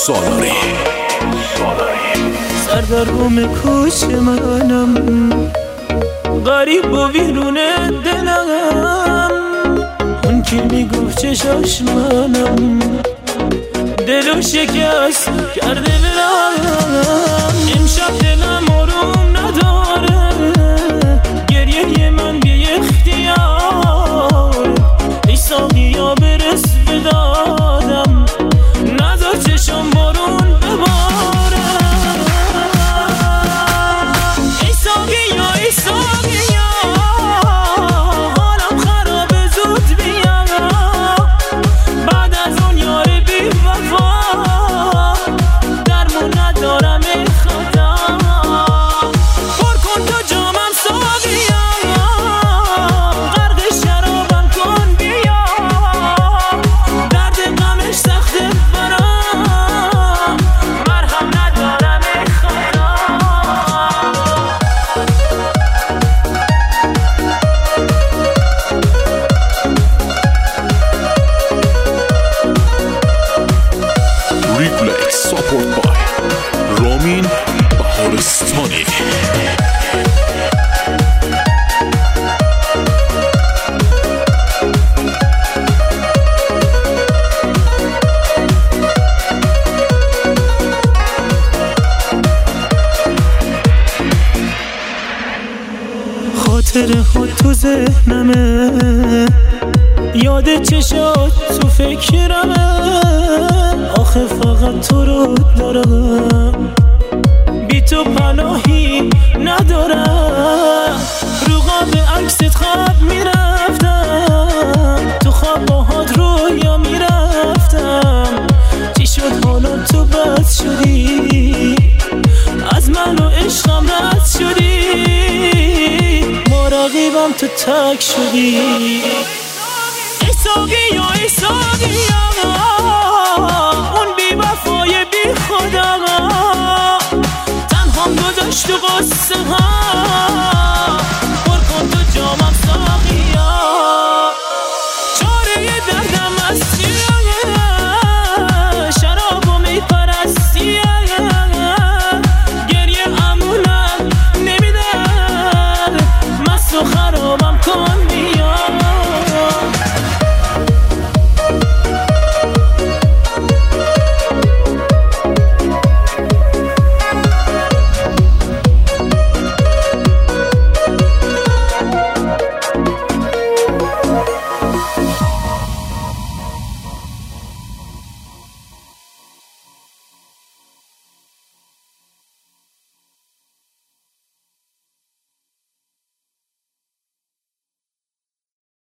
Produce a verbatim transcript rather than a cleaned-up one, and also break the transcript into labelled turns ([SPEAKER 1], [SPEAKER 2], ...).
[SPEAKER 1] سالاری.
[SPEAKER 2] سردرگم کوچ منم، غریب و ویرون دلم، اون که میگفت چشاش منم، دلو شکست کرده برم. امشب دلم آروم نداره، گریه من بی اختیار. ای ساقیا برس به دادم، نذار چشم بارون بباره. ای ساقیا ای ساقیا، حالم خرابه زود بیا، بعد از اون یار بی وفا درمون ندارم ای خدا. پر کن تو جامم ساقیا، غرق شرابم کن بیا، درد غمش سخته برام، مرهم ندارم ای خدا.
[SPEAKER 1] ریفلکس ساپورت بای رامین بهارستانی.
[SPEAKER 2] خاطره ها تو ذهنمه، یاد چشات تو فکرمه، آخه فقط تو رو دارم، بی تو پناهی ندارم. رو قاب عکست خواب میرفتم، تو خواب باهات رویا میرفتم. چی شد حالا تو بد شدی، از من و عشقم رد شدی، مراقبم تو تک شدی. ای ساقیا ای ساقیا،